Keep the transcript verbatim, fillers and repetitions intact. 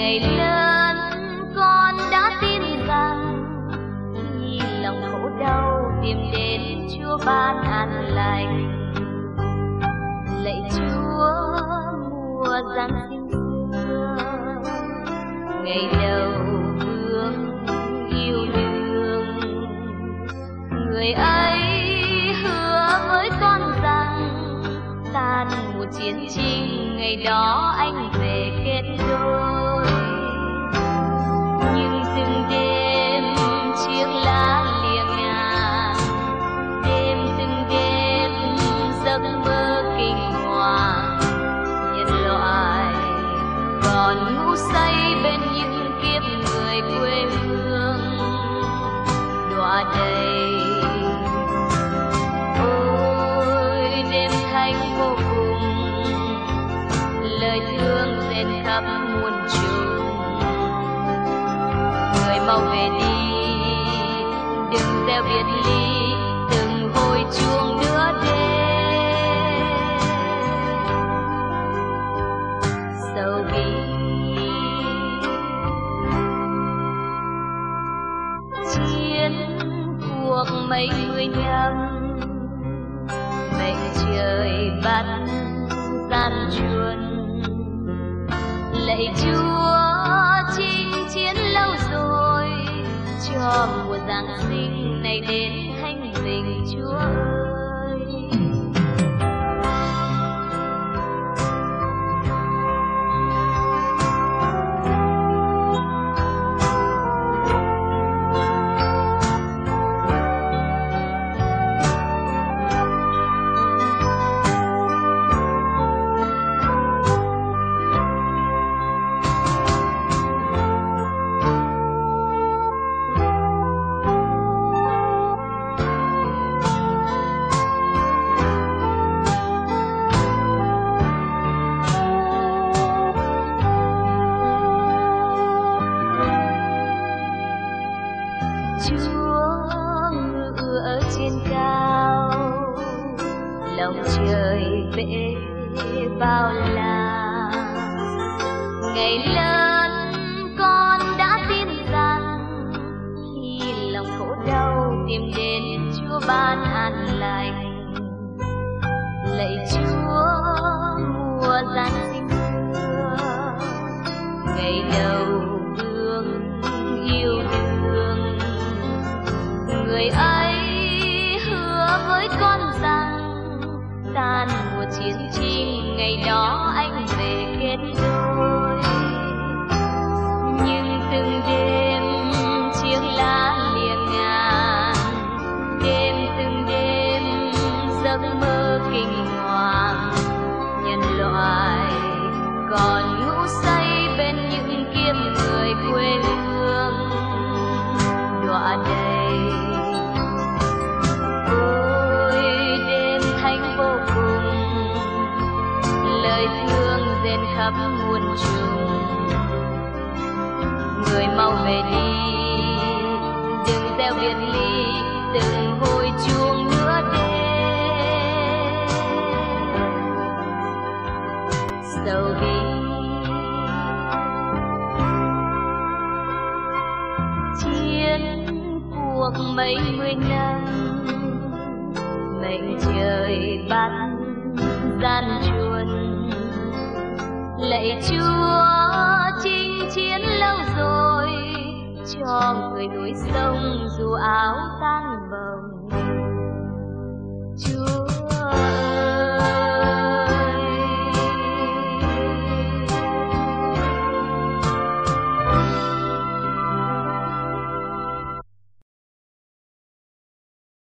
ngày lớn con đã tin rằng khi lòng khổ đau tìm đến Chúa ban an lành. Lạy Chúa mùa Giáng sinh xưa, ngày đầu vương yêu đương, người ấy hứa với con rằng tan một chiến tranh ngày đó anh về kết đôi. Nhưng từng đêm chiếc lá lìa ngàn, đêm từng đêm giấc mơ kinh hoàng, nhân loại còn ngủ say bên những kiếp người quê hương đọa đầy. Ôi đêm thanh vô cùng, lời thương rền khắp muôn trùng. Người mau về đi, đừng gieo biệt ly, từng hồi chuông nữa đêm. Sầu bi chiến cuộc mấy mươi năm, mệnh trời bắt gian truân. Lạy Chúa chinh chiến lâu rồi, cho mùa Giáng sinh này đến thanh bình Chúa ơi. Chúa ngự ở trên cao, lòng trời vẽ bao la. Ngày lớn con đã tin rằng khi lòng khổ đau tìm đến Chúa ban an lành. Lạy Chúa mùa Giáng sinh xưa, ngày đầu vương yêu đương, người ấy hứa với con rằng tan mùa chiến tranh ngày đó anh về kết đôi. Nhưng từng đêm chiếc lá lìa ngàn, đêm từng đêm giấc mơ kinh hoàng, nhân loại còn ngủ say bên những kiếp người quê hương đọa đầy. Ôi đêm thanh vô cùng, lời thương rền khắp muôn trùng. Người mau về đi, đừng gieo biệt ly, từng hồi chuông nữa đêm. Sầu bi chiến cuộc mấy mươi năm, mệnh trời bắt gian truân. Lạy Chúa chinh chiến lâu rồi, cho người núi sông dù áo tang